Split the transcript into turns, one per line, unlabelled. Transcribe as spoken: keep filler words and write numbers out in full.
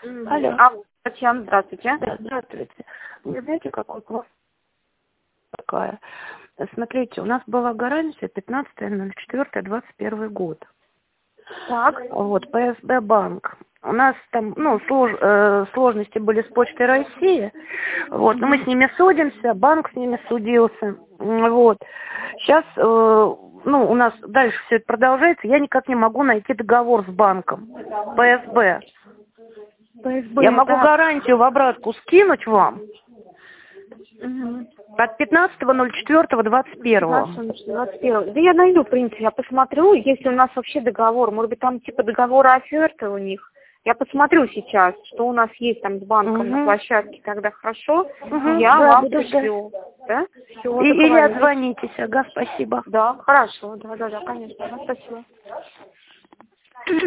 Мгм.
Алло.
А, Татьяна, здравствуйте.
Да, здравствуйте. Вы знаете, какой класс такая? Смотрите, у нас была гарантия пятнадцатое ноль четвёртое двадцать первый год.
Так.
Вот, ПСБ банк. У нас там, ну, слож, э, сложности были с Почтой России. Вот, но мы с ними судимся, банк с ними судился. М, Вот. Сейчас, э, ну, у нас дальше все это продолжается. Я никак не могу найти договор с банком. ПСБ.
ПСБ,
Я могу
это...
гарантию в обратку скинуть вам
Мгм.
от пятнадцатого ноль четвёртого двадцать первого.
двадцать первого. Да я найду, в принципе, я посмотрю, если у нас вообще договор, может быть, там типа договора оферты у них. Я посмотрю сейчас, что у нас есть там с банком на
Угу.
площадке, тогда хорошо,
Угу.
я
Да,
вам
буду ждать.
пришлю. Да? Все,
И, или
договорились.
отзвонитесь. Ага, спасибо.
Да, хорошо, да, да, да, конечно, да, спасибо.